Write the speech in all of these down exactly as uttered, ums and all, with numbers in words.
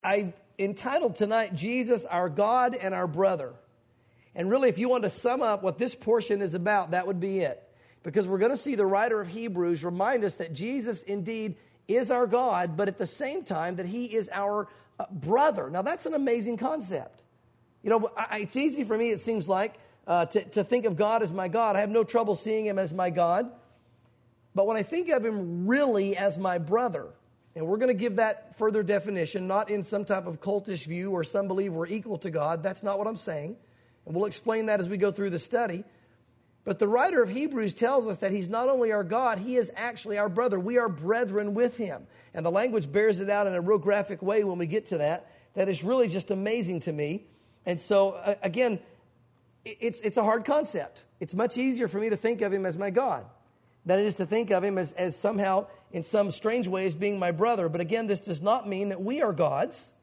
I entitled tonight, Jesus, our God and our brother. And really, if you want to sum up what this portion is about, that would be it. Because we're going to see the writer of Hebrews remind us that Jesus indeed is our God, but at the same time that he is our uh, brother. Now, that's an amazing concept. You know, I, it's easy for me, it seems like, uh, to, to think of God as my God. I have no trouble seeing him as my God. But when I think of him really as my brother, and we're going to give that further definition, not in some type of cultish view or some believe we're equal to God. That's not what I'm saying. And we'll explain that as we go through the study. But the writer of Hebrews tells us that he's not only our God, he is actually our brother. We are brethren with him. And the language bears it out in a real graphic way when we get to that. That is really just amazing to me. And so, uh, again, it's, it's a hard concept. It's much easier for me to think of him as my God than it is to think of him as, as somehow, in some strange ways, being my brother. But again, this does not mean that we are gods.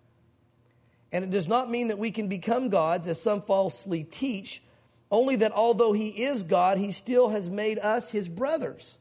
And it does not mean that we can become gods, as some falsely teach, only that although he is God, he still has made us his brothers.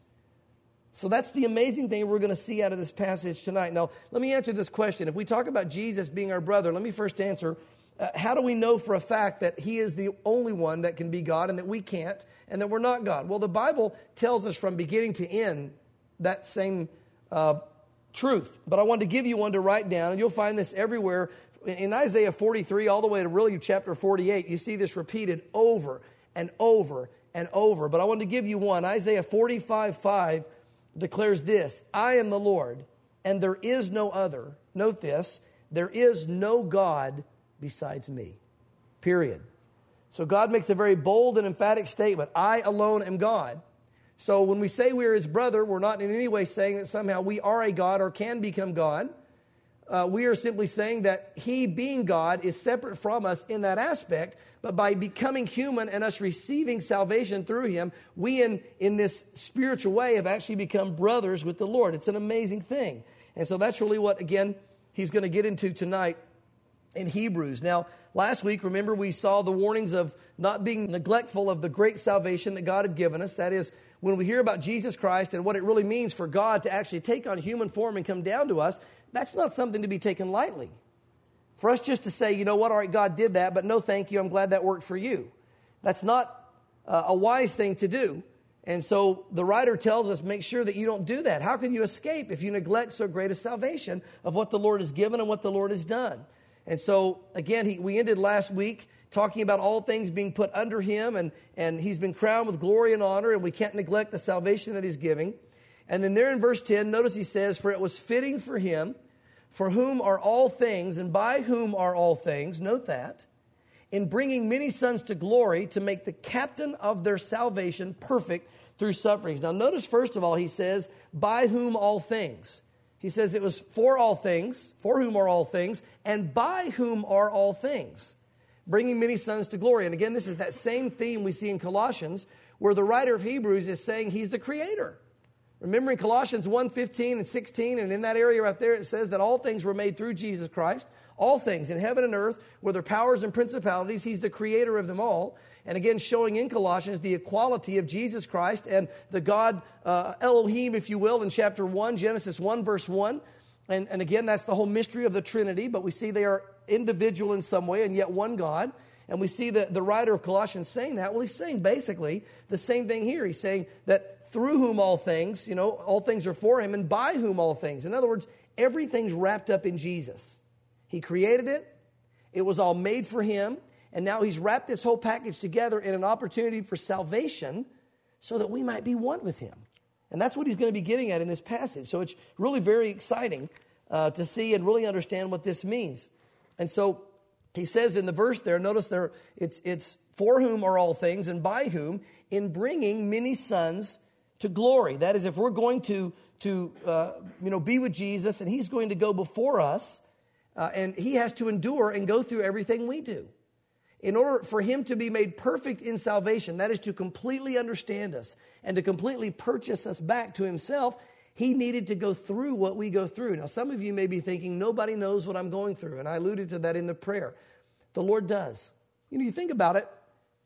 So that's the amazing thing we're going to see out of this passage tonight. Now, let me answer this question. If we talk about Jesus being our brother, let me first answer, uh, how do we know for a fact that he is the only one that can be God and that we can't and that we're not God? Well, the Bible tells us from beginning to end that same uh, truth. But I wanted to give you one to write down, and you'll find this everywhere. In Isaiah forty-three, all the way to really chapter forty-eight, you see this repeated over and over and over. But I wanted to give you one. Isaiah forty-five five declares this: I am the Lord, and there is no other. Note this: there is no God besides me. Period. So God makes a very bold and emphatic statement. I alone am God. So when we say we're his brother, we're not in any way saying that somehow we are a God or can become God. Uh, we are simply saying that he, being God, is separate from us in that aspect, but by becoming human and us receiving salvation through him, we in, in this spiritual way have actually become brothers with the Lord. It's an amazing thing. And so that's really what, again, he's going to get into tonight in Hebrews. Now, last week, remember, we saw the warnings of not being neglectful of the great salvation that God had given us. That is, when we hear about Jesus Christ and what it really means for God to actually take on human form and come down to us, that's not something to be taken lightly. For us just to say, you know what, all right, God did that, but no thank you, I'm glad that worked for you. That's not uh, a wise thing to do. And so the writer tells us, make sure that you don't do that. How can you escape if you neglect so great a salvation of what the Lord has given and what the Lord has done? And so, again, he, we ended last week talking about all things being put under him, and, and he's been crowned with glory and honor, and we can't neglect the salvation that he's giving. And then there in verse ten, notice he says, for it was fitting for him, for whom are all things, and by whom are all things, note that, in bringing many sons to glory, to make the captain of their salvation perfect through sufferings. Now notice first of all, he says, by whom all things. He says it was for all things, for whom are all things, and by whom are all things, bringing many sons to glory. And again, this is that same theme we see in Colossians, where the writer of Hebrews is saying he's the creator. Remember in Colossians one fifteen and sixteen, and in that area right there, it says that all things were made through Jesus Christ. All things in heaven and earth, whether powers and principalities, he's the creator of them all. And again, showing in Colossians the equality of Jesus Christ and the God uh, Elohim, if you will, in chapter one, Genesis one, verse one. And, and again, that's the whole mystery of the Trinity, but we see they are individual in some way and yet one God. And we see the, the writer of Colossians saying that. Well, he's saying basically the same thing here. He's saying that through whom all things, you know, all things are for him, and by whom all things. In other words, everything's wrapped up in Jesus. He created it. It was all made for him. And now he's wrapped this whole package together in an opportunity for salvation so that we might be one with him. And that's what he's going to be getting at in this passage. So it's really very exciting uh, to see and really understand what this means. And so he says in the verse there, notice there, it's, it's for whom are all things, and by whom, in bringing many sons to glory. That is, if we're going to, to uh, you know, be with Jesus, and he's going to go before us, uh, and he has to endure and go through everything we do. In order for him to be made perfect in salvation, that is to completely understand us and to completely purchase us back to himself, he needed to go through what we go through. Now, some of you may be thinking, nobody knows what I'm going through, and I alluded to that in the prayer. The Lord does. You know, you think about it,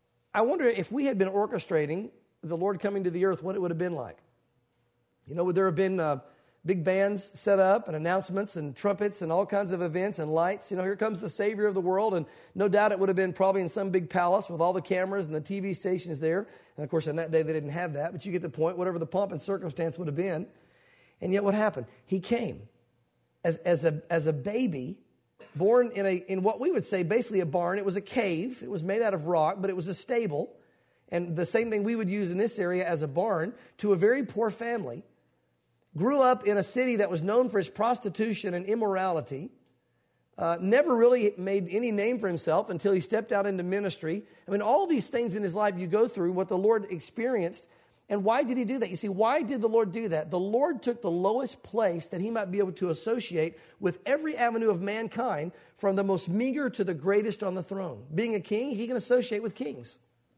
I wonder if we had been orchestrating the Lord coming to the earth, what it would have been like. You know, would there have been uh, big bands set up and announcements and trumpets and all kinds of events and lights. You know, here comes the Savior of the world. And no doubt it would have been probably in some big palace with all the cameras and the T V stations there. And, of course, on that day they didn't have that. But you get the point, whatever the pomp and circumstance would have been. And yet what happened? He came as, as, a, as a baby, born in, a, in what we would say basically a barn. It was a cave. It was made out of rock, but it was a stable. And the same thing we would use in this area as a barn, to a very poor family. Grew up in a city that was known for its prostitution and immorality. Uh, never really made any name for himself until he stepped out into ministry. I mean, all these things in his life you go through, what the Lord experienced. And why did he do that? You see, why did the Lord do that? The Lord took the lowest place that he might be able to associate with every avenue of mankind, from the most meager to the greatest on the throne. Being a king, he can associate with kings.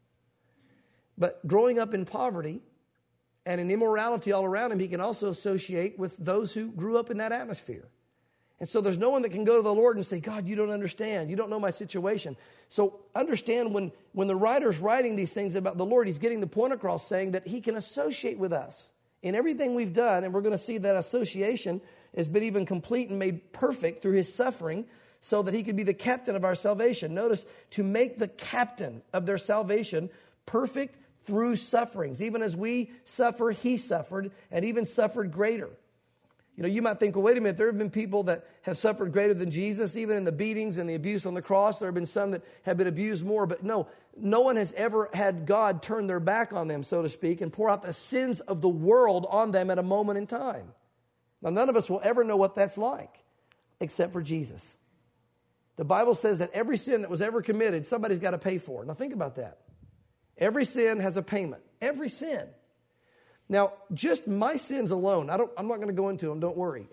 But growing up in poverty and in immorality all around him, he can also associate with those who grew up in that atmosphere. And so there's no one that can go to the Lord and say, God, you don't understand. You don't know my situation. So understand when, when the writer's writing these things about the Lord, he's getting the point across, saying that he can associate with us in everything we've done. And we're going to see that association has been even complete and made perfect through his suffering, so that he could be the captain of our salvation. Notice, to make the captain of their salvation perfect through sufferings. Even as we suffer, he suffered, and even suffered greater. You know, you might think, well, wait a minute, there have been people that have suffered greater than Jesus, even in the beatings and the abuse on the cross. There have been some that have been abused more, but no, no one has ever had God turn their back on them, so to speak, and pour out the sins of the world on them at a moment in time. Now, none of us will ever know what that's like, except for Jesus. The Bible says that every sin that was ever committed, somebody's got to pay for. Now, think about that. Every sin has a payment. Every sin. Now, just my sins alone, I don't, I'm not going to go into them, don't worry.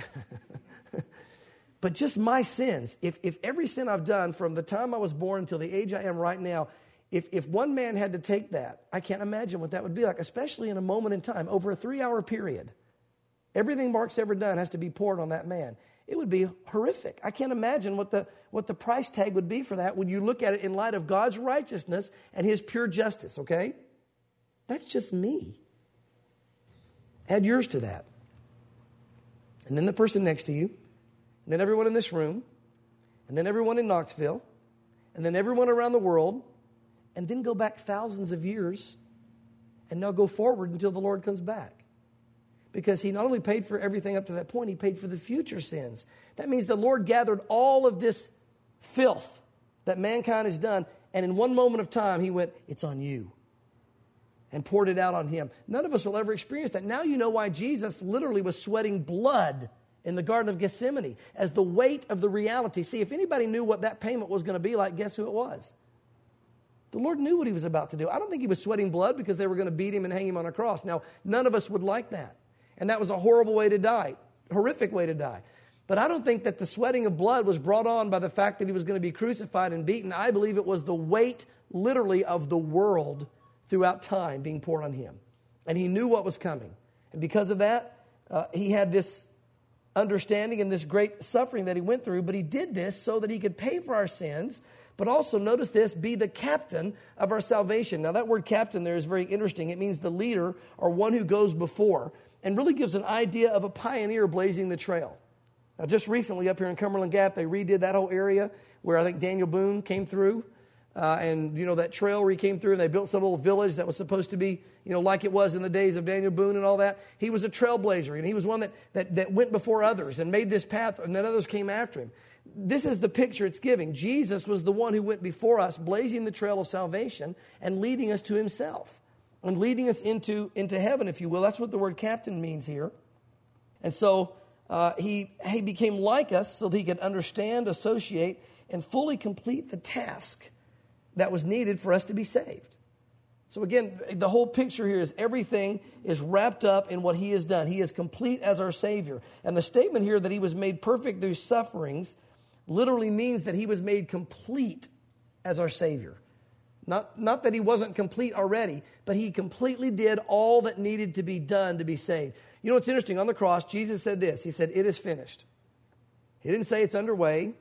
But just my sins, if, if every sin I've done from the time I was born until the age I am right now, if, if one man had to take that, I can't imagine what that would be like, especially in a moment in time, over a three-hour period. Everything Mark's ever done has to be poured on that man. It would be horrific. I can't imagine what the, what the price tag would be for that when you look at it in light of God's righteousness and his pure justice, okay? That's just me. Add yours to that. And then the person next to you, and then everyone in this room, and then everyone in Knoxville, and then everyone around the world, and then go back thousands of years, and now go forward until the Lord comes back. Because he not only paid for everything up to that point, he paid for the future sins. That means the Lord gathered all of this filth that mankind has done, and in one moment of time, he went, it's on you, and poured it out on him. None of us will ever experience that. Now you know why Jesus literally was sweating blood in the Garden of Gethsemane, as the weight of the reality. See, if anybody knew what that payment was going to be like, guess who it was? The Lord knew what he was about to do. I don't think he was sweating blood because they were going to beat him and hang him on a cross. Now, none of us would like that. And that was a horrible way to die, horrific way to die. But I don't think that the sweating of blood was brought on by the fact that he was going to be crucified and beaten. I believe it was the weight, literally, of the world throughout time being poured on him. And he knew what was coming. And because of that, uh, he had this understanding and this great suffering that he went through. But he did this so that he could pay for our sins, but also, notice this, be the captain of our salvation. Now, that word captain there is very interesting. It means the leader or one who goes before, and really gives an idea of a pioneer blazing the trail. Now, just recently up here in Cumberland Gap, they redid that whole area where I think Daniel Boone came through. Uh, and, you know, that trail where he came through, and they built some little village that was supposed to be, you know, like it was in the days of Daniel Boone and all that. He was a trailblazer, and he was one that, that, that went before others and made this path, and then others came after him. This is the picture it's giving. Jesus was the one who went before us, blazing the trail of salvation and leading us to himself and leading us into, into heaven, if you will. That's what the word captain means here. And so uh, he, he became like us so that he could understand, associate, and fully complete the task that was needed for us to be saved. So again, the whole picture here is everything is wrapped up in what he has done. He is complete as our Savior. And the statement here that he was made perfect through sufferings literally means that he was made complete as our Savior. Not, not that he wasn't complete already, but he completely did all that needed to be done to be saved. You know what's interesting? On the cross, Jesus said this. He said, it is finished. He didn't say it's underway.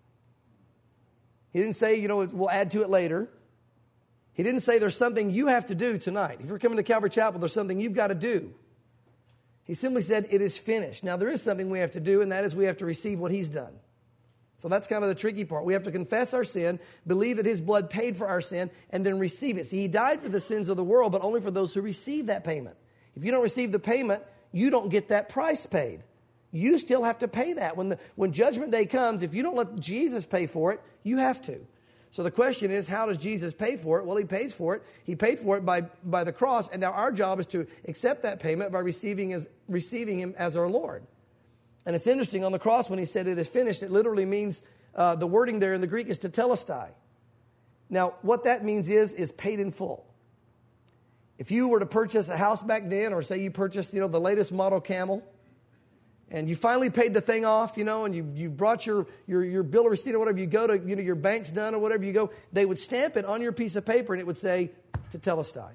He didn't say, you know, we'll add to it later. He didn't say there's something you have to do tonight. If you're coming to Calvary Chapel, there's something you've got to do. He simply said, it is finished. Now, there is something we have to do, and that is we have to receive what he's done. So that's kind of the tricky part. We have to confess our sin, believe that his blood paid for our sin, and then receive it. See, he died for the sins of the world, but only for those who receive that payment. If you don't receive the payment, you don't get that price paid. You still have to pay that. When the when judgment day comes, if you don't let Jesus pay for it, you have to. So the question is, how does Jesus pay for it? Well, he pays for it. He paid for it by, by the cross, and now our job is to accept that payment by receiving, as, receiving him as our Lord. And it's interesting, on the cross when he said it is finished, it literally means, uh, the wording there in the Greek is tetelestai. Now, what that means is, is paid in full. If you were to purchase a house back then, or say you purchased, you know, the latest model Camel, and you finally paid the thing off, you know, and you you brought your, your, your bill of receipt or whatever, you go to, you know, your bank's done or whatever you go, they would stamp it on your piece of paper and it would say, tetelestai.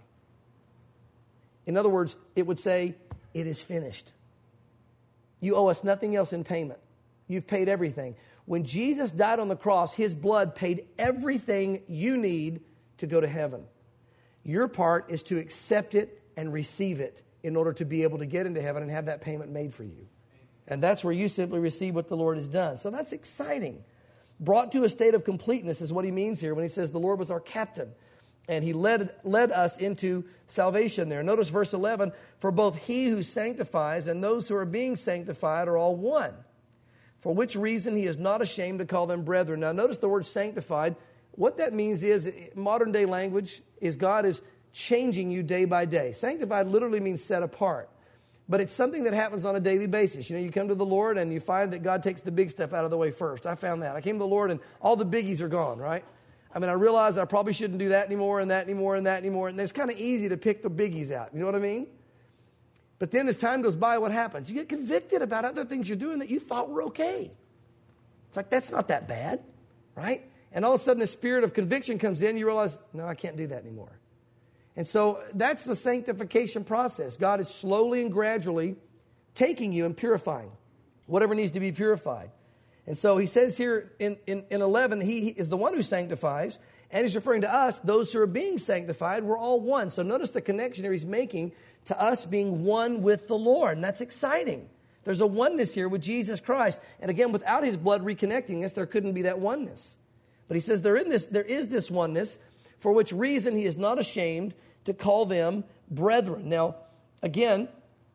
In other words, it would say, it is finished. You owe us nothing else in payment. You've paid everything. When Jesus died on the cross, his blood paid everything you need to go to heaven. Your part is to accept it and receive it in order to be able to get into heaven and have that payment made for you. And that's where you simply receive what the Lord has done. So that's exciting. Brought to a state of completeness is what he means here when he says the Lord was our captain. And he led, led us into salvation there. Notice verse eleven, for both he who sanctifies and those who are being sanctified are all one. For which reason he is not ashamed to call them brethren. Now notice the word sanctified. What that means is, modern day language, is God is changing you day by day. Sanctified literally means set apart. But it's something that happens on a daily basis. You know, you come to the Lord and you find that God takes the big stuff out of the way first. I found that. I came to the Lord and all the biggies are gone, right? I mean, I realized I probably shouldn't do that anymore and that anymore and that anymore. And it's kind of easy to pick the biggies out. You know what I mean? But then as time goes by, what happens? You get convicted about other things you're doing that you thought were okay. It's like, that's not that bad, right? And all of a sudden the spirit of conviction comes in. You realize, no, I can't do that anymore. And so that's the sanctification process. God is slowly and gradually taking you and purifying whatever needs to be purified. And so he says here in, in, in eleven, he, he is the one who sanctifies. And he's referring to us, those who are being sanctified, we're all one. So notice the connection here he's making to us being one with the Lord. And that's exciting. There's a oneness here with Jesus Christ. And again, without his blood reconnecting us, there couldn't be that oneness. But he says there, in this, there is this oneness, for which reason he is not ashamed to call them brethren. Now, again,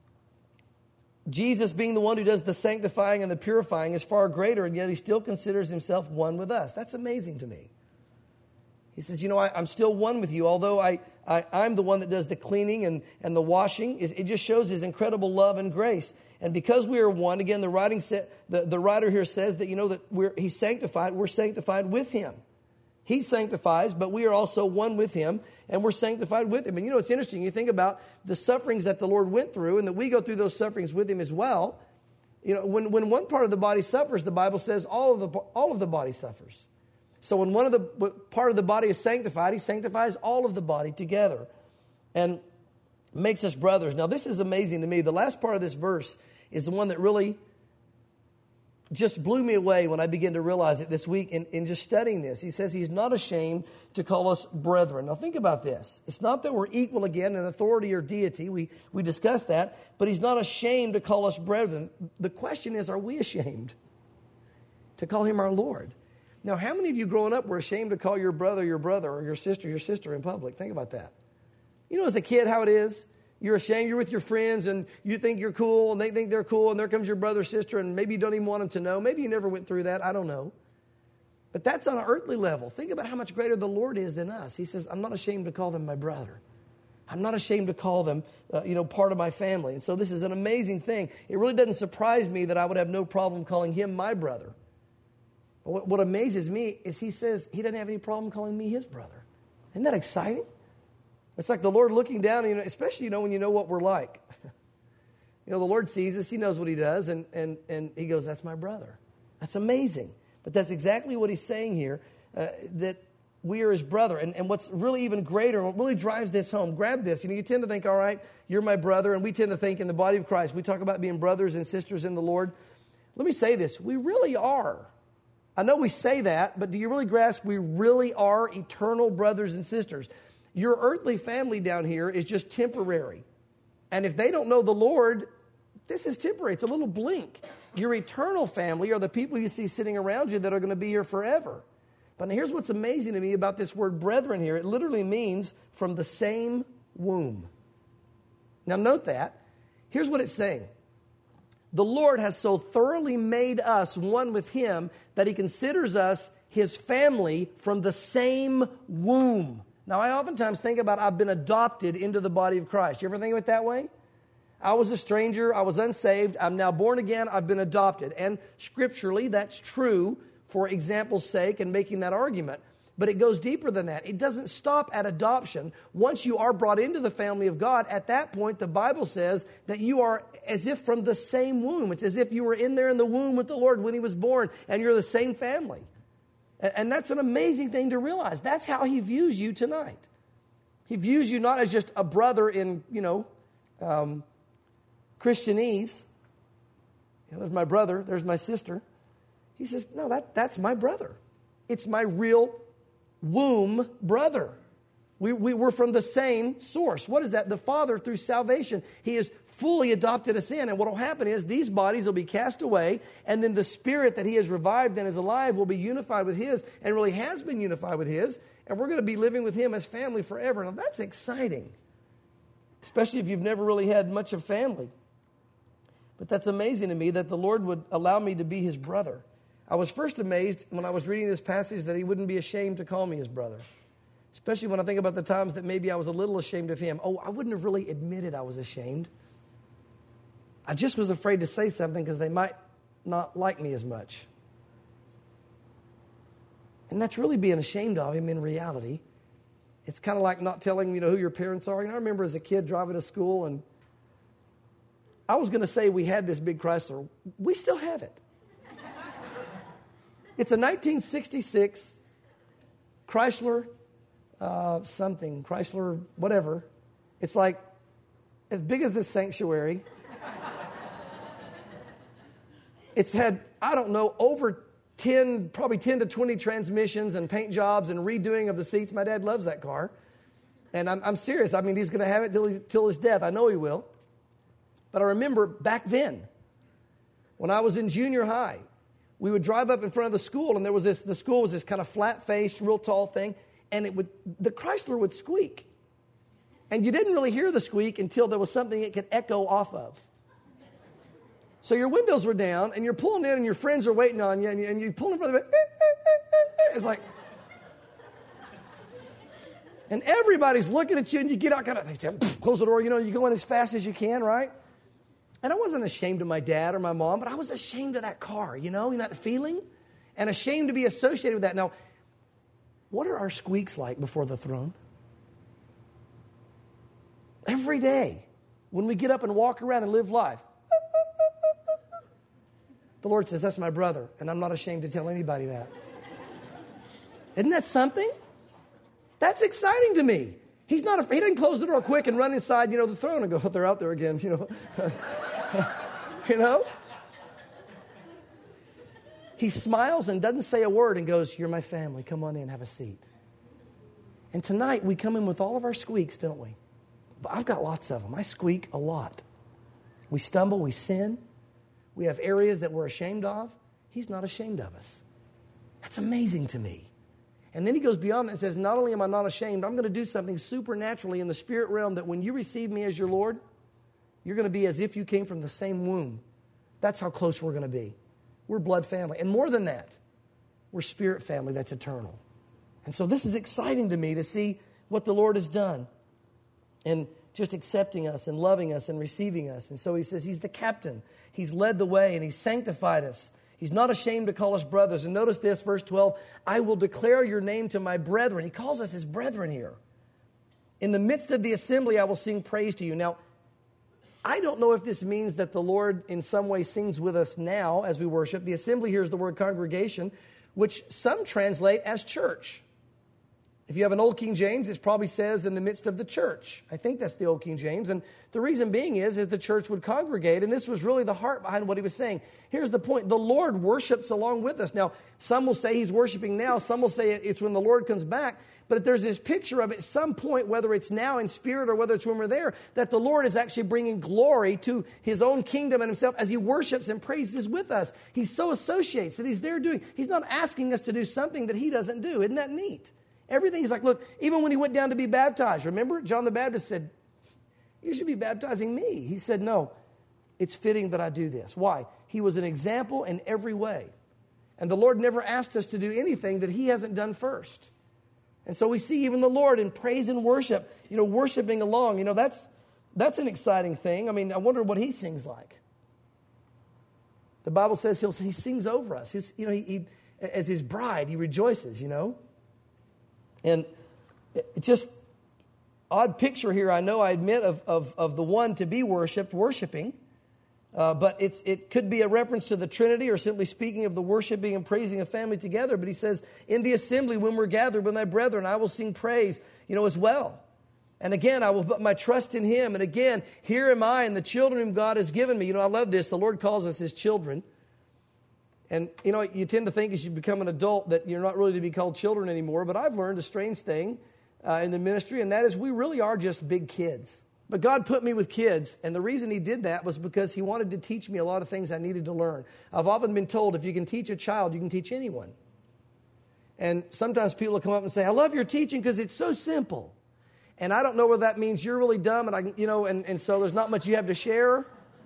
Jesus being the one who does the sanctifying and the purifying is far greater, and yet he still considers himself one with us. That's amazing to me. He says, you know, I, I'm still one with you, although I, I, I'm the one that does the cleaning and, and the washing. It, it just shows his incredible love and grace. And because we are one, again, the, writing sa- the, the writer here says that, you know, that we're, he's sanctified, we're sanctified with him. He sanctifies, but we are also one with him, and we're sanctified with him. And you know, it's interesting. You think about the sufferings that the Lord went through, and that we go through those sufferings with him as well. You know, when, when one part of the body suffers, the Bible says all of the all of the body suffers. So when one of the part of the body is sanctified, he sanctifies all of the body together and makes us brothers. Now, this is amazing to me. The last part of this verse is the one that really just blew me away when I began to realize it this week in, in just studying this. He says he's not ashamed to call us brethren. Now think about this. It's not that we're equal again in authority or deity. We, we discussed that. But he's not ashamed to call us brethren. The question is, are we ashamed to call him our Lord? Now, how many of you growing up were ashamed to call your brother your brother or your sister your sister in public? Think about that. You know, as a kid, how it is. You're ashamed, you're with your friends, and you think you're cool, and they think they're cool, and there comes your brother or sister, and maybe you don't even want them to know. Maybe you never went through that. I don't know. But that's on an earthly level. Think about how much greater the Lord is than us. He says, I'm not ashamed to call them my brother. I'm not ashamed to call them, uh, you know, part of my family. And so this is an amazing thing. It really doesn't surprise me that I would have no problem calling him my brother. But what, what amazes me is he says he doesn't have any problem calling me his brother. Isn't that exciting? It's like the Lord looking down, and, you know, especially, you know, when you know what we're like. You know, the Lord sees us. He knows what he does, and, and, and he goes, that's my brother. That's amazing. But that's exactly what he's saying here, uh, that we are his brother. And, and what's really even greater, what really drives this home, grab this. You know, you tend to think, all right, you're my brother, and we tend to think in the body of Christ, we talk about being brothers and sisters in the Lord. Let me say this. We really are. I know we say that, but do you really grasp we really are eternal brothers and sisters? Your earthly family down here is just temporary. And if they don't know the Lord, This is temporary. It's a little blink. Your eternal family are the people you see sitting around you that are going to be here forever. But here's what's amazing to me about this word brethren here. It literally means from the same womb. Now note that. Here's what it's saying. The Lord has so thoroughly made us one with Him that He considers us His family from the same womb. Now I oftentimes think about I've been adopted into the body of Christ. You ever think of it that way? I was a stranger. I was unsaved. I'm now born again. I've been adopted. And scripturally, that's true for example's sake and making that argument. But it goes deeper than that. It doesn't stop at adoption. Once you are brought into the family of God, at that point, the Bible says that you are as if from the same womb. It's as if you were in there in the womb with the Lord when He was born, and you're the same family. And that's an amazing thing to realize. That's how He views you tonight. He views you not as just a brother in, you know, um, Christianese. You know, there's my brother, there's my sister. He says, no, that, that's my brother. It's my real womb brother. We, we were from the same source. What is that? The Father, through salvation, He has fully adopted us in. And what will happen is these bodies will be cast away, and then the Spirit that He has revived and is alive will be unified with His, and really has been unified with His, and we're going to be living with Him as family forever. Now, that's exciting, especially if you've never really had much of family. But that's amazing to me that the Lord would allow me to be His brother. I was first amazed when I was reading this passage that He wouldn't be ashamed to call me His brother. Especially when I think about the times that maybe I was a little ashamed of Him. Oh, I wouldn't have really admitted I was ashamed. I just was afraid to say something because they might not like me as much. And that's really being ashamed of Him in reality. It's kind of like not telling, you know, who your parents are. You know, I remember as a kid driving to school, and I was going to say we had this big Chrysler. We still have it. It's a nineteen sixty-six Chrysler uh, something, Chrysler whatever. It's like as big as this sanctuary. It's had, I don't know, over ten, probably ten to twenty transmissions and paint jobs and redoing of the seats. My dad loves that car. And I'm, I'm serious. I mean, he's going to have it till, he, till his death. I know he will. But I remember back then, when I was in junior high, we would drive up in front of the school, and there was this, the school was this kind of flat-faced, real tall thing, and it would, the Chrysler would squeak. And you didn't really hear the squeak until there was something it could echo off of. So your windows were down, and you're pulling in, and your friends are waiting on you, and you, and you pull in front of it. It's like, and everybody's looking at you, and you get out, kind of, they say, close the door, you know, you go in as fast as you can, right? And I wasn't ashamed of my dad or my mom, but I was ashamed of that car, you know, you know that feeling? And ashamed to be associated with that. Now, what are our squeaks like before the throne? Every day, when we get up and walk around and live life, the Lord says, that's my brother, and I'm not ashamed to tell anybody that. Isn't that something? That's exciting to me. He's not afraid. He doesn't close the door quick and run inside, you know, the throne and go, oh, they're out there again, you know. You know? He smiles and doesn't say a word and goes, you're my family. Come on in, have a seat. And tonight we come in with all of our squeaks, don't we? But I've got lots of them. I squeak a lot. We stumble, we sin. We have areas that we're ashamed of. He's not ashamed of us. That's amazing to me. And then he goes beyond that and says, not only am I not ashamed, I'm going to do something supernaturally in the spirit realm that when you receive me as your Lord, you're going to be as if you came from the same womb. That's how close we're going to be. We're blood family. And more than that, we're spirit family that's eternal. And so this is exciting to me to see what the Lord has done and just accepting us and loving us and receiving us. And so he says he's the captain. He's led the way and he's sanctified us. He's not ashamed to call us brothers. And notice this, verse twelve, I will declare your name to my brethren. He calls us his brethren here. In the midst of the assembly, I will sing praise to you. Now, I don't know if this means that the Lord in some way sings with us now as we worship. The assembly here is the word congregation, which some translate as church. If you have an old King James, it probably says in the midst of the church. I think that's the old King James. And the reason being is that the church would congregate, and this was really the heart behind what he was saying. Here's the point. The Lord worships along with us. Now, some will say he's worshiping now. Some will say it's when the Lord comes back. But there's this picture of at some point, whether it's now in spirit or whether it's when we're there, that the Lord is actually bringing glory to his own kingdom and himself as he worships and praises with us. He so associates that he's there doing. He's not asking us to do something that he doesn't do. Isn't that neat? Everything, he's like, look, even when he went down to be baptized, remember? John the Baptist said, you should be baptizing me. He said, no, it's fitting that I do this. Why? He was an example in every way. And the Lord never asked us to do anything that he hasn't done first. And so we see even the Lord in praise and worship, you know, worshiping along. You know, that's that's an exciting thing. I mean, I wonder what he sings like. The Bible says he'll, he sings over us. He's, you know, he, he, as his bride, he rejoices, you know. And it's just odd picture here, I know, I admit, of, of, of the one to be worshipped, worshiping. Uh, but it's it could be a reference to the Trinity or simply speaking of the worshiping and praising of family together. But he says, in the assembly, when we're gathered with my brethren, I will sing praise, you know, as well. And again, I will put my trust in him. And again, here am I and the children whom God has given me. You know, I love this. The Lord calls us his children. And, you know, you tend to think as you become an adult that you're not really to be called children anymore. But I've learned a strange thing uh, in the ministry, and that is we really are just big kids. But God put me with kids, and the reason he did that was because he wanted to teach me a lot of things I needed to learn. I've often been told if you can teach a child, you can teach anyone. And sometimes people will come up and say, I love your teaching because it's so simple. And I don't know whether that means you're really dumb, and I, you know, and, and so there's not much you have to share.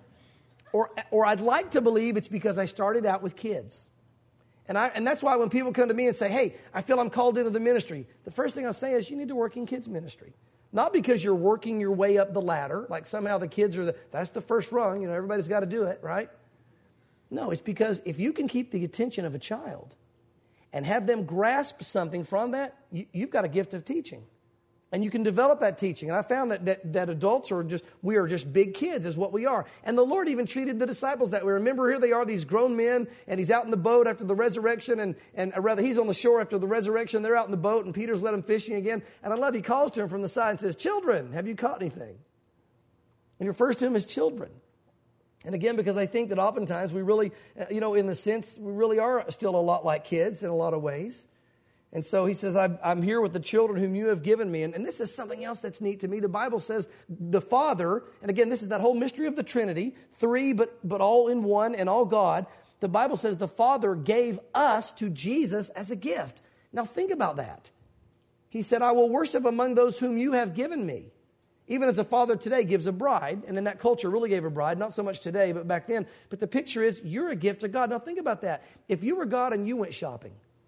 Or, or I'd like to believe it's because I started out with kids. And, I, and that's why when people come to me and say, hey, I feel I'm called into the ministry, the first thing I'll say is you need to work in kids ministry. Not because you're working your way up the ladder, like somehow the kids are the, that's the first rung, you know, everybody's got to do it, right? No, it's because if you can keep the attention of a child and have them grasp something from that, you, you've got a gift of teaching. And you can develop that teaching. And I found that, that that adults are just, we are just big kids is what we are. And the Lord even treated the disciples that way. Remember, here they are, these grown men, and he's out in the boat after the resurrection, and, and or rather he's on the shore after the resurrection. They're out in the boat, and Peter's let them fishing again. And I love, he calls to him from the side and says, children, have you caught anything? And he refers to him as children. And again, because I think that oftentimes we really, you know, in the sense, we really are still a lot like kids in a lot of ways. And so he says, I'm, I'm here with the children whom you have given me. And, and this is something else that's neat to me. The Bible says the Father, and again, this is that whole mystery of the Trinity, three, but, but all in one and all God. The Bible says the Father gave us to Jesus as a gift. Now think about that. He said, I will worship among those whom you have given me. Even as a father today gives a bride, and in that culture really gave a bride, not so much today, but back then. But the picture is you're a gift to God. Now think about that. If you were God and you went shopping,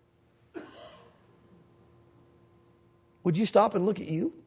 would you stop and look at you?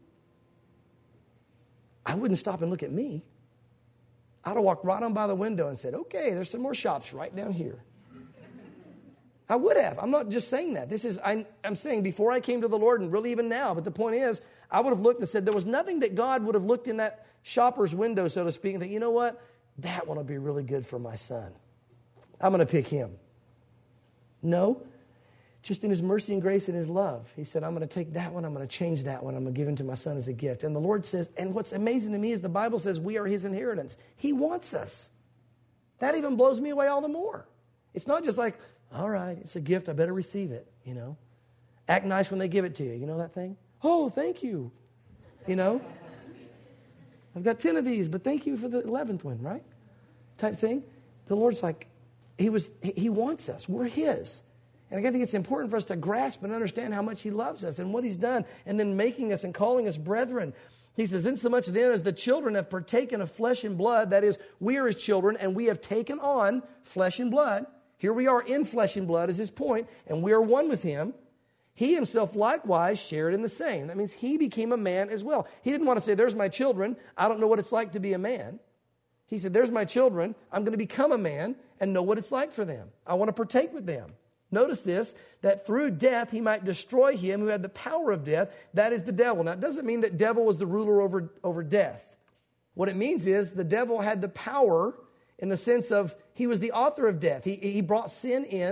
I wouldn't stop and look at me. I'd have walked right on by the window and said, okay, there's some more shops right down here. I would have. I'm not just saying that. This is, I'm, I'm saying before I came to the Lord and really even now, but the point is, I would have looked and said, there was nothing that God would have looked in that shopper's window, so to speak, and think, you know what? That one will be really good for my son. I'm going to pick him. No. Just in his mercy and grace and his love. He said, I'm going to take that one, I'm going to change that one, I'm going to give it to my son as a gift. And the Lord says, and what's amazing to me is the Bible says we are his inheritance. He wants us. That even blows me away all the more. It's not just like, all right, it's a gift, I better receive it, you know. Act nice when they give it to you, you know that thing? Oh, thank you, you know. I've got ten of these, but thank you for the eleventh one, right? Type thing. The Lord's like, he was, he wants us, we're his. And I think it's important for us to grasp and understand how much he loves us and what he's done, and then making us and calling us brethren. He says, insomuch then as the children have partaken of flesh and blood, that is, we are his children, and we have taken on flesh and blood. Here we are in flesh and blood is his point, and we are one with him. He himself likewise shared in the same. That means he became a man as well. He didn't want to say, there's my children, I don't know what it's like to be a man. He said, there's my children, I'm going to become a man and know what it's like for them. I want to partake with them. Notice this, that through death he might destroy him who had the power of death, that is the devil. Now, it doesn't mean that devil was the ruler over, over death. What it means is the devil had the power in the sense of he was the author of death. He, he brought sin in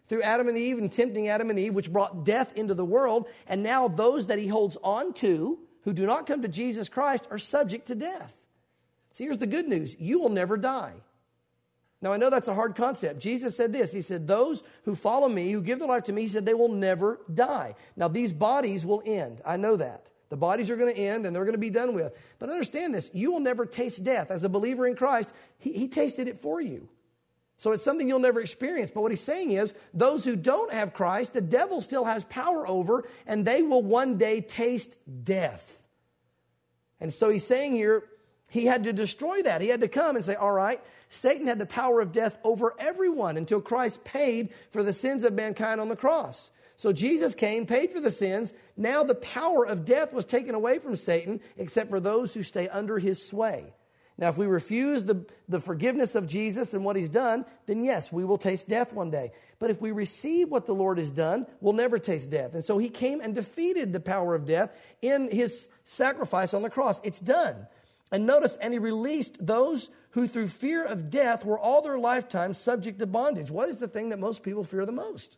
through Adam and Eve and tempting Adam and Eve, which brought death into the world. And now those that he holds on to, who do not come to Jesus Christ, are subject to death. See, here's the good news. You will never die. Now, I know that's a hard concept. Jesus said this. He said, those who follow me, who give their life to me, he said, they will never die. Now, these bodies will end. I know that. The bodies are going to end and they're going to be done with. But understand this. You will never taste death. As a believer in Christ, he, he tasted it for you. So it's something you'll never experience. But what he's saying is, those who don't have Christ, the devil still has power over, and they will one day taste death. And so he's saying here, he had to destroy that. He had to come and say, all right, Satan had the power of death over everyone until Christ paid for the sins of mankind on the cross. So Jesus came, paid for the sins. Now the power of death was taken away from Satan, except for those who stay under his sway. Now, if we refuse the, the forgiveness of Jesus and what he's done, then yes, we will taste death one day. But if we receive what the Lord has done, we'll never taste death. And so he came and defeated the power of death in his sacrifice on the cross. It's done. And notice, and he released those who through fear of death were all their lifetime subject to bondage. What is the thing that most people fear the most?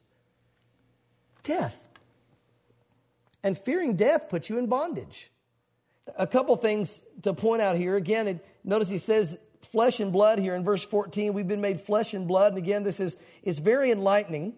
Death. And fearing death puts you in bondage. A couple things to point out here. Again, it, notice he says flesh and blood here in verse fourteen. We've been made flesh and blood. And again, this is it's very enlightening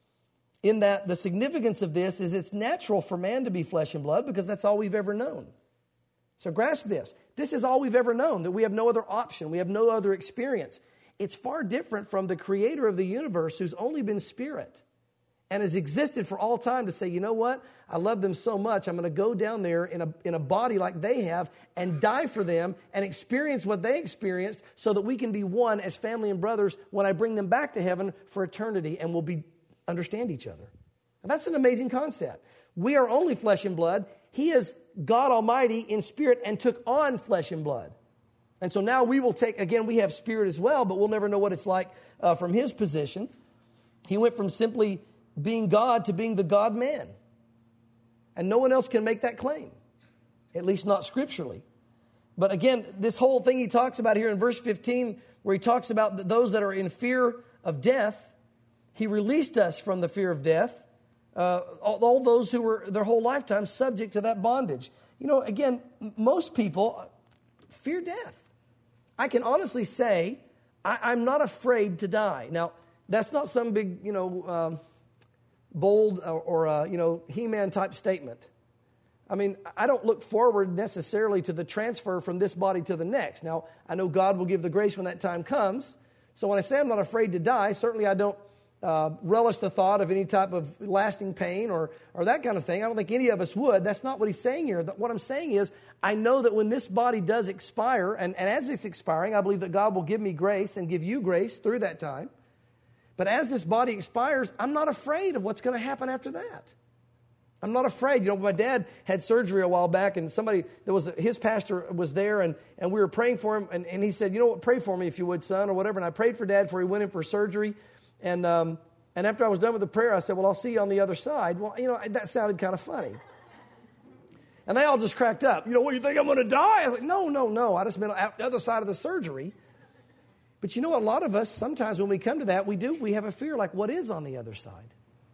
in that the significance of this is it's natural for man to be flesh and blood because that's all we've ever known. So grasp this. This is all we've ever known, that we have no other option. We have no other experience. It's far different from the creator of the universe who's only been spirit and has existed for all time to say, you know what? I love them so much. I'm going to go down there in a, in a body like they have and die for them and experience what they experienced so that we can be one as family and brothers when I bring them back to heaven for eternity and we'll be understand each other. And that's an amazing concept. We are only flesh and blood. He is God Almighty in spirit and took on flesh and blood. And so now we will take, again, we have spirit as well, but we'll never know what it's like uh, from his position. He went from simply being God to being the God-man. And no one else can make that claim, at least not scripturally. But again, this whole thing he talks about here in verse fifteen, where he talks about those that are in fear of death, he released us from the fear of death. Uh, all, all those who were their whole lifetime subject to that bondage. You know, again, most people fear death. I can honestly say I, I'm not afraid to die. Now, that's not some big, you know, um, bold or, or uh, you know, He-Man type statement. I mean, I don't look forward necessarily to the transfer from this body to the next. Now, I know God will give the grace when that time comes. So when I say I'm not afraid to die, certainly I don't Uh, relish the thought of any type of lasting pain or or that kind of thing. I don't think any of us would. That's not what he's saying here. What I'm saying is I know that when this body does expire, and, and as it's expiring, I believe that God will give me grace and give you grace through that time. But as this body expires, I'm not afraid of what's going to happen after that. I'm not afraid. You know, my dad had surgery a while back, and somebody, there was a, his pastor was there, and, and we were praying for him, and, and he said, you know what, pray for me if you would, son, or whatever. And I prayed for Dad before he went in for surgery. And um, and after I was done with the prayer, I said, well, I'll see you on the other side. Well, you know, that sounded kind of funny. And they all just cracked up. You know, what, you think I'm going to die? I was like, no, no, no. I just meant on the other side of the surgery. But you know, a lot of us, sometimes when we come to that, we do, we have a fear like, what is on the other side?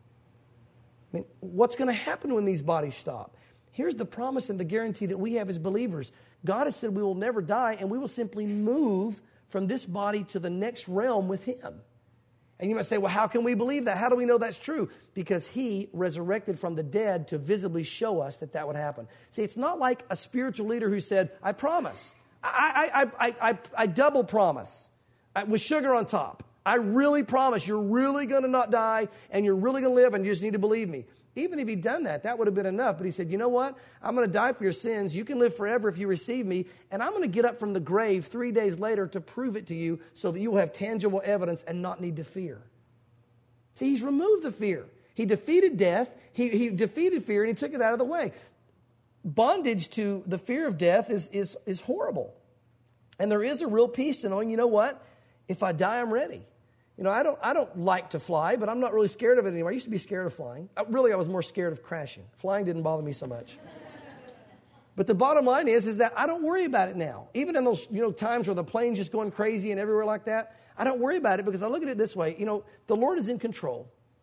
I mean, what's going to happen when these bodies stop? Here's the promise and the guarantee that we have as believers. God has said we will never die, and we will simply move from this body to the next realm with him. And you might say, well, how can we believe that? How do we know that's true? Because he resurrected from the dead to visibly show us that that would happen. See, it's not like a spiritual leader who said, I promise. I, I, I, I, I, I double promise with sugar on top. I really promise you're really going to not die and you're really going to live and you just need to believe me. Even if he'd done that, that would have been enough. But he said, you know what? I'm going to die for your sins. You can live forever if you receive me. And I'm going to get up from the grave three days later to prove it to you so that you will have tangible evidence and not need to fear. See, he's removed the fear. He defeated death. He, he defeated fear and he took it out of the way. Bondage to the fear of death is, is, is horrible. And there is a real peace to knowing, you know what? If I die, I'm ready. You know, I don't I don't like to fly, but I'm not really scared of it anymore. I used to be scared of flying. I, really, I was more scared of crashing. Flying didn't bother me so much. But the bottom line is, is that I don't worry about it now. Even in those, you know, times where the plane's just going crazy and everywhere like that, I don't worry about it because I look at it this way. You know, the Lord is in control.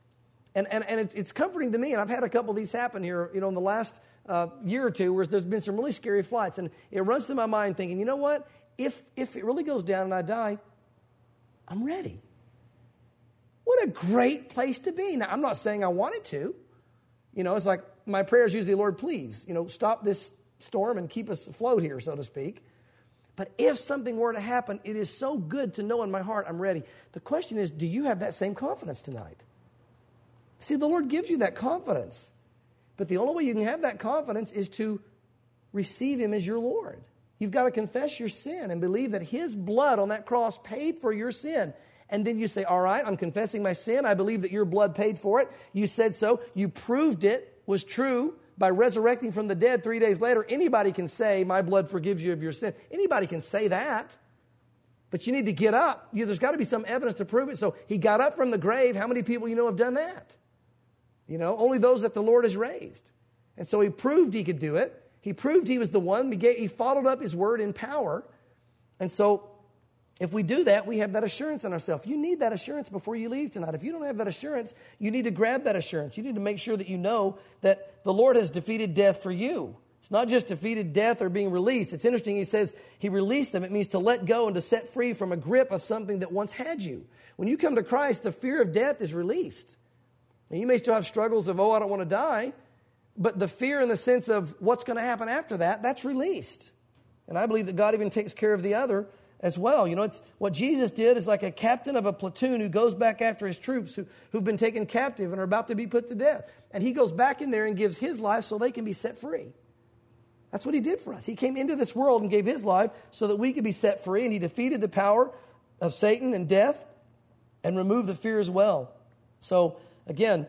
And, and, and it's, it's comforting to me, and I've had a couple of these happen here, you know, in the last uh, year or two, where there's been some really scary flights, and it runs through my mind thinking, you know what, if if it really goes down and I die, I'm ready. What a great place to be. Now, I'm not saying I wanted to. You know, it's like my prayer is usually, Lord, please, you know, stop this storm and keep us afloat here, so to speak. But if something were to happen, it is so good to know in my heart I'm ready. The question is, do you have that same confidence tonight? See, the Lord gives you that confidence. But the only way you can have that confidence is to receive Him as your Lord. You've got to confess your sin and believe that His blood on that cross paid for your sin. And then you say, all right, I'm confessing my sin. I believe that your blood paid for it. You said so. You proved it was true by resurrecting from the dead three days later. Anybody can say, my blood forgives you of your sin. Anybody can say that. But you need to get up. You, there's got to be some evidence to prove it. So He got up from the grave. How many people you know have done that? You know, only those that the Lord has raised. And so He proved He could do it. He proved He was the one. He, gave, he followed up His word in power. And so if we do that, we have that assurance in ourselves. You need that assurance before you leave tonight. If you don't have that assurance, you need to grab that assurance. You need to make sure that you know that the Lord has defeated death for you. It's not just defeated death or being released. It's interesting. He says He released them. It means to let go and to set free from a grip of something that once had you. When you come to Christ, the fear of death is released. And you may still have struggles of, oh, I don't want to die. But the fear in the sense of what's going to happen after that, that's released. And I believe that God even takes care of the other as well. You know, it's what Jesus did is like a captain of a platoon who goes back after his troops who, who've been taken captive and are about to be put to death. And He goes back in there and gives His life so they can be set free. That's what He did for us. He came into this world and gave His life so that we could be set free. And He defeated the power of Satan and death and removed the fear as well. So, again,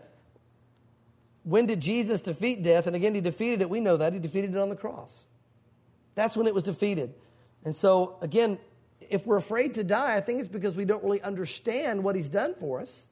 when did Jesus defeat death? And again, He defeated it. We know that. He defeated it on the cross. That's when it was defeated. And so, again, if we're afraid to die, I think it's because we don't really understand what He's done for us,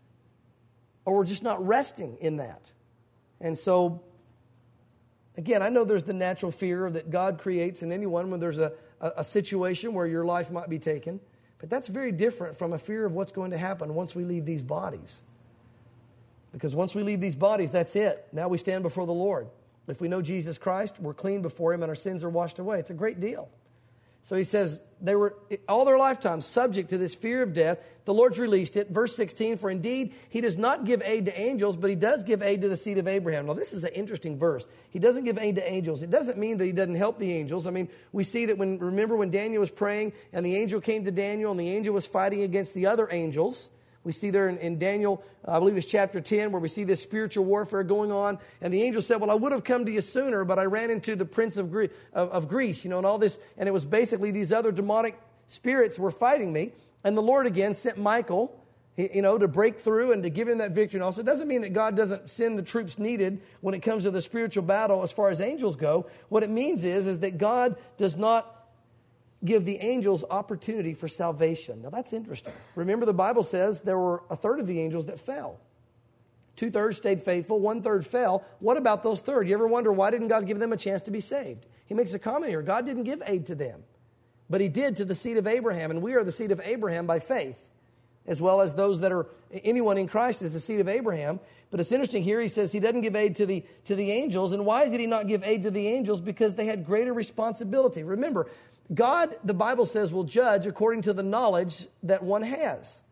or we're just not resting in that. And so, again, I know there's the natural fear that God creates in anyone when there's a, a, a situation where your life might be taken. But that's very different from a fear of what's going to happen once we leave these bodies. Because once we leave these bodies, that's it. Now we stand before the Lord. If we know Jesus Christ, we're clean before Him and our sins are washed away. It's a great deal. So He says they were all their lifetime subject to this fear of death. The Lord's released it. Verse sixteen, for indeed He does not give aid to angels, but He does give aid to the seed of Abraham. Now this is an interesting verse. He doesn't give aid to angels. It doesn't mean that He doesn't help the angels. I mean, we see that when, remember when Daniel was praying and the angel came to Daniel and the angel was fighting against the other angels. We see there in, in Daniel, uh, I believe it's chapter ten, where we see this spiritual warfare going on. And the angel said, well, I would have come to you sooner, but I ran into the prince of, Gre- of, of Greece, you know, and all this. And it was basically these other demonic spirits were fighting me. And the Lord again sent Michael, you know, to break through and to give him that victory. And also, it doesn't mean that God doesn't send the troops needed when it comes to the spiritual battle as far as angels go. What it means is, is that God does not give the angels opportunity for salvation. Now that's interesting. Remember, the Bible says there were a third of the angels that fell. Two-thirds stayed faithful, one-third fell. What about those third? You ever wonder why didn't God give them a chance to be saved? He makes a comment here. God didn't give aid to them, but He did to the seed of Abraham, and we are the seed of Abraham by faith, as well as those that are, anyone in Christ is the seed of Abraham. But it's interesting here, He says He doesn't give aid to the, to the angels. And why did He not give aid to the angels? Because they had greater responsibility. Remember, God, the Bible says, will judge according to the knowledge that one has.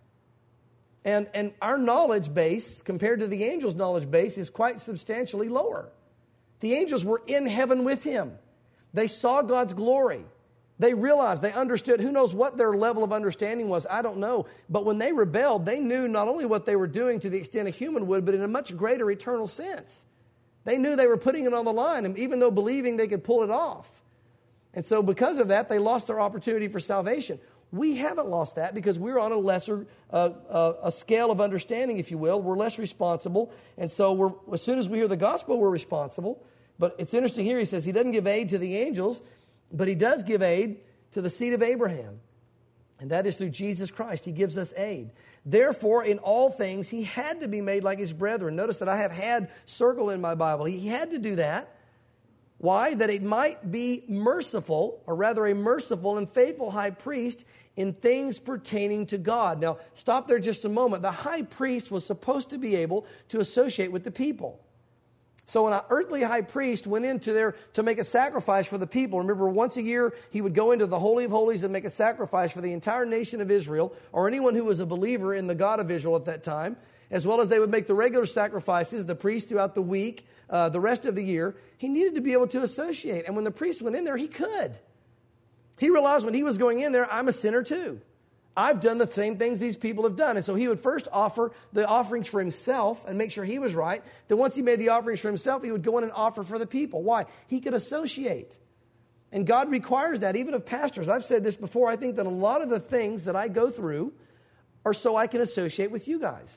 And, and our knowledge base, compared to the angels' knowledge base, is quite substantially lower. The angels were in heaven with Him. They saw God's glory. They realized, they understood. Who knows what their level of understanding was? I don't know. But when they rebelled, they knew not only what they were doing to the extent a human would, but in a much greater eternal sense. They knew they were putting it on the line, and even though believing they could pull it off. And so because of that, they lost their opportunity for salvation. We haven't lost that because we're on a lesser uh, uh, a scale of understanding, if you will. We're less responsible. And so we're, as soon as we hear the gospel, we're responsible. But it's interesting here, He says He doesn't give aid to the angels, but He does give aid to the seed of Abraham. And that is through Jesus Christ. He gives us aid. Therefore, in all things, He had to be made like His brethren. Notice that I have had circle in my Bible. He had to do that. Why? That it might be merciful, or rather a merciful and faithful high priest, in things pertaining to God. Now, stop there just a moment. The high priest was supposed to be able to associate with the people. So when an earthly high priest went into there to make a sacrifice for the people, remember once a year he would go into the Holy of Holies and make a sacrifice for the entire nation of Israel, or anyone who was a believer in the God of Israel at that time, as well as they would make the regular sacrifices, the priest throughout the week, uh, the rest of the year. He needed to be able to associate. And when the priest went in there, he could. He realized when he was going in there, I'm a sinner too. I've done the same things these people have done. And so he would first offer the offerings for himself and make sure he was right. Then once he made the offerings for himself, he would go in and offer for the people. Why? He could associate. And God requires that, even of pastors. I've said this before. I think that a lot of the things that I go through are so I can associate with you guys.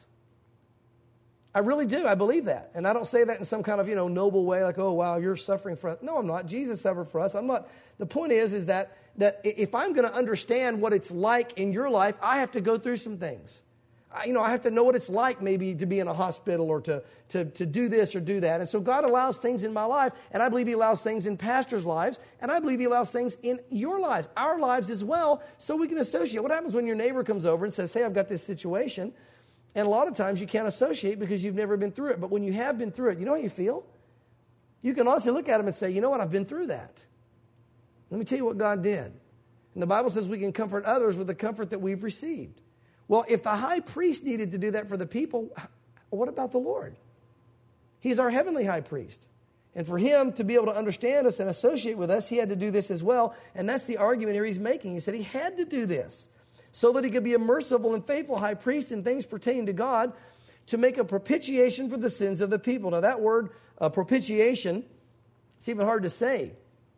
I really do. I believe that. And I don't say that in some kind of, you know, noble way, like, oh, wow, you're suffering for us. No, I'm not. Jesus suffered for us. I'm not. The point is, is that that if I'm going to understand what it's like in your life, I have to go through some things. I, you know, I have to know what it's like maybe to be in a hospital or to, to, to do this or do that. And so God allows things in my life, and I believe he allows things in pastors' lives, and I believe he allows things in your lives, our lives as well, so we can associate. What happens when your neighbor comes over and says, hey, I've got this situation, and a lot of times you can't associate because you've never been through it. But when you have been through it, you know how you feel? You can honestly look at them and say, you know what, I've been through that. Let me tell you what God did. And the Bible says we can comfort others with the comfort that we've received. Well, if the high priest needed to do that for the people, what about the Lord? He's our heavenly high priest. And for him to be able to understand us and associate with us, he had to do this as well. And that's the argument here he's making. He said he had to do this so that he could be a merciful and faithful high priest in things pertaining to God, to make a propitiation for the sins of the people. Now that word, uh, propitiation, it's even hard to say,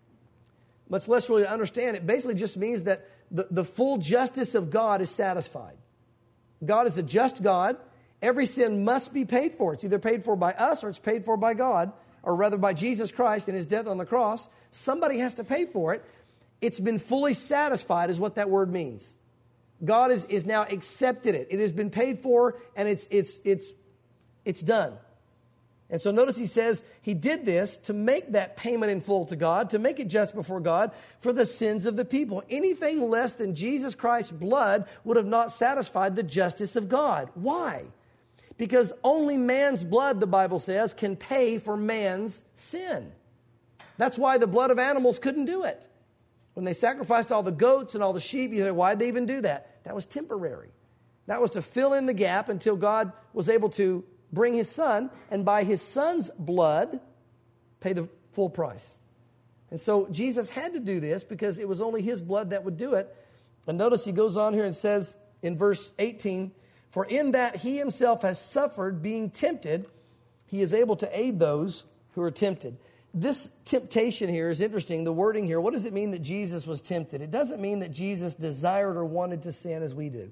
much less really to understand. It basically just means that the, the full justice of God is satisfied. God is a just God. Every sin must be paid for. It's either paid for by us or it's paid for by God, or rather by Jesus Christ and his death on the cross. Somebody has to pay for it. It's been fully satisfied is what that word means. God is, is now accepted it. It has been paid for, and it's, it's, it's, it's done. And so notice he says he did this to make that payment in full to God, to make it just before God for the sins of the people. Anything less than Jesus Christ's blood would have not satisfied the justice of God. Why? Because only man's blood, the Bible says, can pay for man's sin. That's why the blood of animals couldn't do it. When they sacrificed all the goats and all the sheep, you say, why'd they even do that? That was temporary. That was to fill in the gap until God was able to bring his son, and by his son's blood, pay the full price. And so Jesus had to do this because it was only his blood that would do it. And notice he goes on here and says in verse eighteen, for in that he himself has suffered being tempted, he is able to aid those who are tempted. This temptation here is interesting. The wording here, what does it mean that Jesus was tempted? It doesn't mean that Jesus desired or wanted to sin as we do.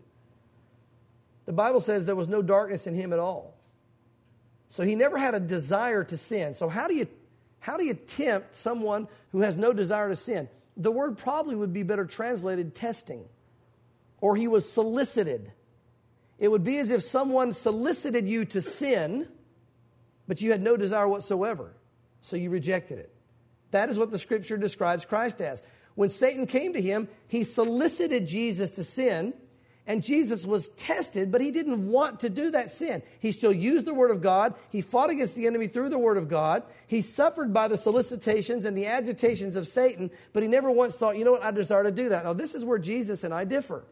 The Bible says there was no darkness in him at all. So he never had a desire to sin. So how do you how do you tempt someone who has no desire to sin? The word probably would be better translated testing. Or he was solicited. It would be as if someone solicited you to sin, but you had no desire whatsoever. So you rejected it. That is what the scripture describes Christ as. When Satan came to him, he solicited Jesus to sin, and Jesus was tested, but he didn't want to do that sin. He still used the word of God. He fought against the enemy through the word of God. He suffered by the solicitations and the agitations of Satan, but he never once thought, you know what, I desire to do that. Now, this is where Jesus and I differ.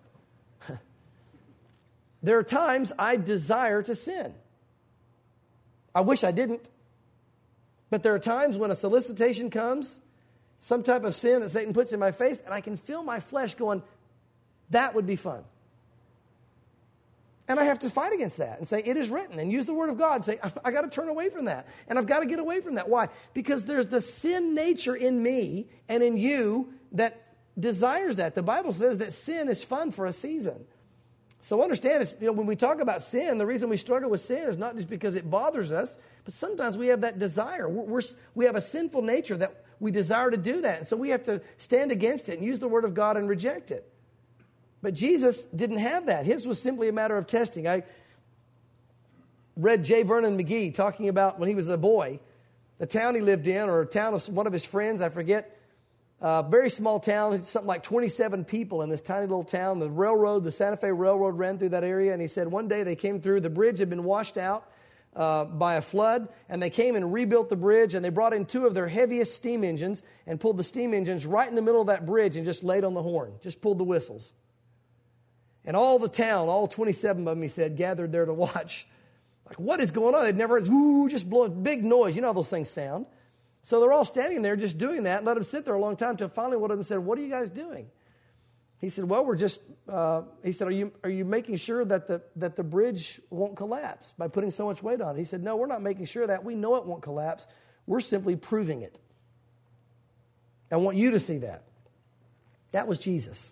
There are times I desire to sin. I wish I didn't. But there are times when a solicitation comes, some type of sin that Satan puts in my face, and I can feel my flesh going, that would be fun. And I have to fight against that and say, it is written, and use the word of God and say, I, I got to turn away from that. And I've got to get away from that. Why? Because there's the sin nature in me and in you that desires that. The Bible says that sin is fun for a season. So understand, it's, you know, when we talk about sin, the reason we struggle with sin is not just because it bothers us, but sometimes we have that desire. We're, we're, we have a sinful nature that we desire to do that. And so we have to stand against it and use the word of God and reject it. But Jesus didn't have that. His was simply a matter of testing. I read J. Vernon McGee talking about when he was a boy, the town he lived in, or a town of one of his friends, I forget, Uh, very small town, something like twenty-seven people in this tiny little town. The railroad, the Santa Fe Railroad ran through that area, and he said one day they came through, the bridge had been washed out uh, by a flood, and they came and rebuilt the bridge, and they brought in two of their heaviest steam engines and pulled the steam engines right in the middle of that bridge and just laid on the horn, just pulled the whistles. And all the town, all twenty-seven of them, he said, gathered there to watch. Like, what is going on? They'd never heard, ooh, just blowing big noise. You know how those things sound. So they're all standing there just doing that, and let them sit there a long time until finally one of them said, what are you guys doing? He said, well, we're just, uh, he said, are you are you making sure that the that the bridge won't collapse by putting so much weight on it? He said, no, we're not making sure that. We know it won't collapse. We're simply proving it. I want you to see that. That was Jesus.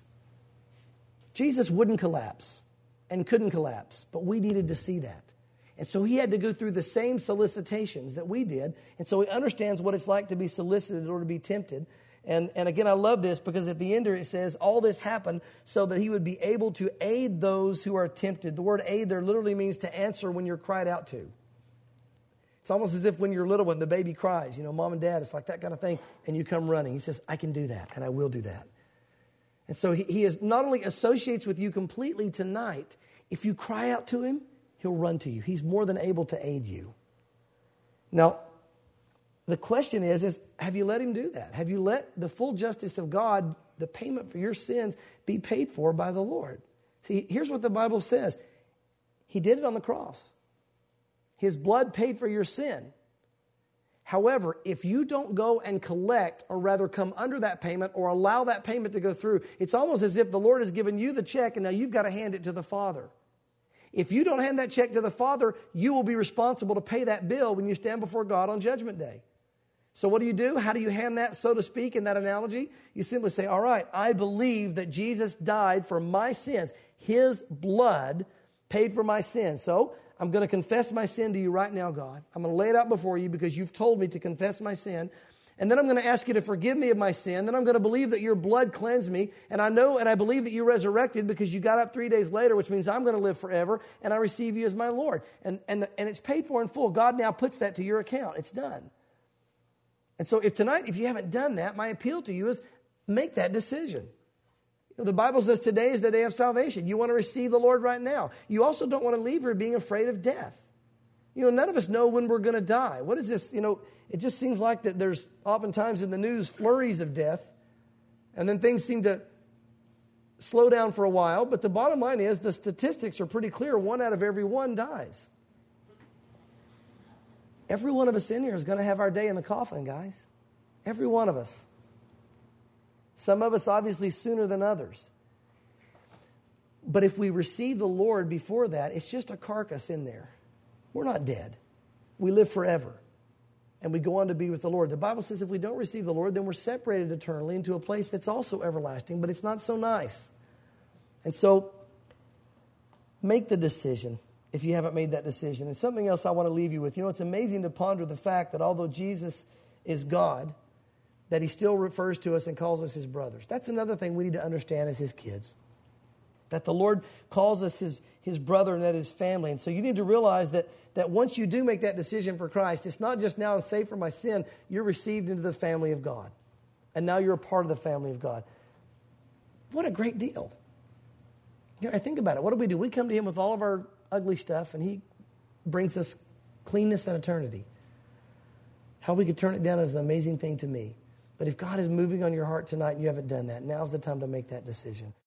Jesus wouldn't collapse and couldn't collapse, but we needed to see that. And so he had to go through the same solicitations that we did. And so he understands what it's like to be solicited or to be tempted. And, and again, I love this because at the end it says all this happened so that he would be able to aid those who are tempted. The word aid there literally means to answer when you're cried out to. It's almost as if when you're little, when the baby cries, you know, mom and dad, it's like that kind of thing. And you come running. He says, I can do that and I will do that. And so he, he is not only associates with you completely tonight, if you cry out to him, he'll run to you. He's more than able to aid you. Now, the question is, is have you let him do that? Have you let the full justice of God, the payment for your sins, be paid for by the Lord? See, here's what the Bible says. He did it on the cross. His blood paid for your sin. However, if you don't go and collect, or rather come under that payment or allow that payment to go through, it's almost as if the Lord has given you the check and now you've got to hand it to the Father. If you don't hand that check to the Father, you will be responsible to pay that bill when you stand before God on Judgment Day. So what do you do? How do you hand that, so to speak, in that analogy? You simply say, all right, I believe that Jesus died for my sins. His blood paid for my sins. So I'm going to confess my sin to you right now, God. I'm going to lay it out before you because you've told me to confess my sin. And then I'm going to ask you to forgive me of my sin. Then I'm going to believe that your blood cleansed me. And I know and I believe that you resurrected because you got up three days later, which means I'm going to live forever. And I receive you as my Lord. And, and, and it's paid for in full. God now puts that to your account. It's done. And so if tonight, if you haven't done that, my appeal to you is make that decision. You know, the Bible says today is the day of salvation. You want to receive the Lord right now. You also don't want to leave here being afraid of death. You know, none of us know when we're going to die. What is this? You know, it just seems like that there's oftentimes in the news flurries of death, and then things seem to slow down for a while. But the bottom line is the statistics are pretty clear. One out of every one dies. Every one of us in here is going to have our day in the coffin, guys. Every one of us. Some of us obviously sooner than others. But if we receive the Lord before that, it's just a carcass in there. We're not dead. We live forever. And we go on to be with the Lord. The Bible says if we don't receive the Lord, then we're separated eternally into a place that's also everlasting, but it's not so nice. And so, make the decision if you haven't made that decision. And something else I want to leave you with. You know, it's amazing to ponder the fact that although Jesus is God, that he still refers to us and calls us his brothers. That's another thing we need to understand as his kids. That the Lord calls us his, his brother and that his family. And so you need to realize that, that once you do make that decision for Christ, it's not just now saved from my sin, you're received into the family of God. And now you're a part of the family of God. What a great deal. You know, I think about it. What do we do? We come to him with all of our ugly stuff, and he brings us cleanness and eternity. How we could turn it down is an amazing thing to me. But if God is moving on your heart tonight and you haven't done that, now's the time to make that decision.